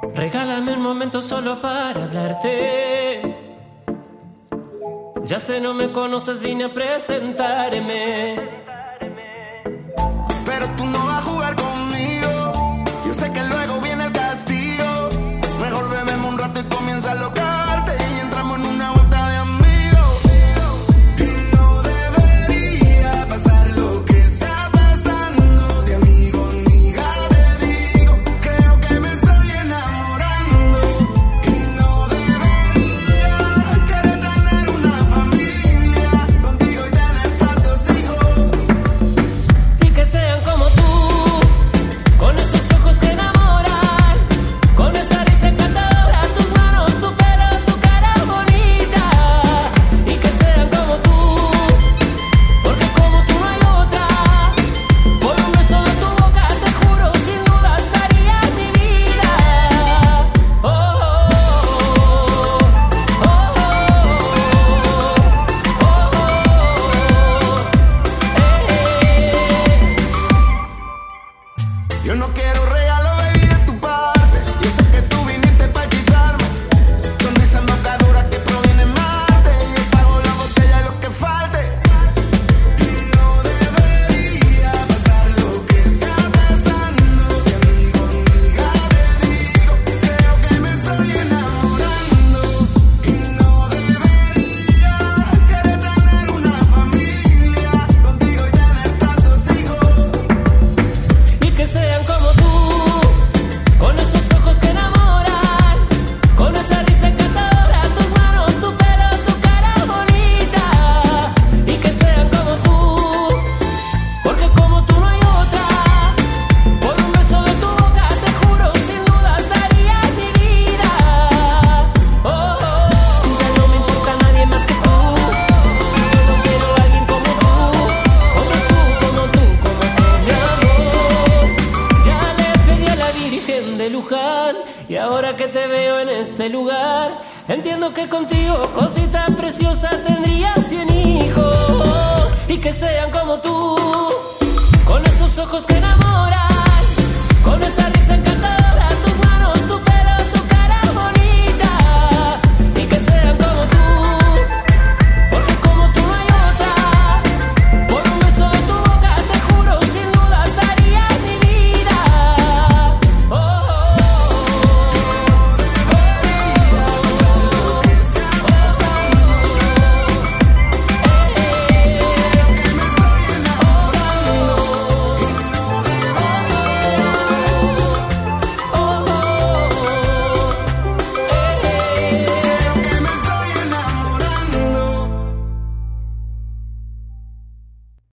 Regálame un momento solo para hablarte. Ya sé, no me conoces, vine a presentarme. Pero tú no vas a jugar conmigo. Yo sé que luego viene el castigo. Mejor bebemos un rato y comienza a locarte. Y entramos en una vuelta de amigos. Y no debería pasar lo que está pasando. De amigo, amiga, te digo. Creo que me estoy enamorando. Y no debería querer tener una familia contigo y tener tantos hijos. Y que sean como tú, con esos ojos que enamoran, con esa risa encantadora, tus manos, tu pelo, tu cara bonita. Y que sean como tú, porque como tú no hay otra. Por un beso de tu boca, te juro, sin dudas daría mi vida. Oh, oh, oh, Yo no quiero regalo, baby, de tu parte. Yo sé que tú viniste para quitarme. Sonrisa embocadura que proviene de Marte. Yo pago la botella, lo que falte. Y no debería pasar lo que está pasando. De amigo, amiga, te digo. Creo que me estoy enamorando. Y no debería querer tener una familia contigo y tener tantos hijos. y que sean como tú, con esos ojos que enamoran, con esa risa encantadora, tus manos, tu pelo, tu cara bonita. Y que sean como tú, porque como tú no hay otra. Por un beso de tu boca, te juro, sin dudas daría mi vida. Oh, oh, ya no me importa nadie más que tú. Y solo quiero a alguien como tú, mi amor. Ya le pedí a la Virgen de Luján, y ahora que te veo en este lugar, entiendo que contigo, cosita preciosa, tendría 100 hijos. Y que sean como tú, con esos ojos que enamoran, con esa risa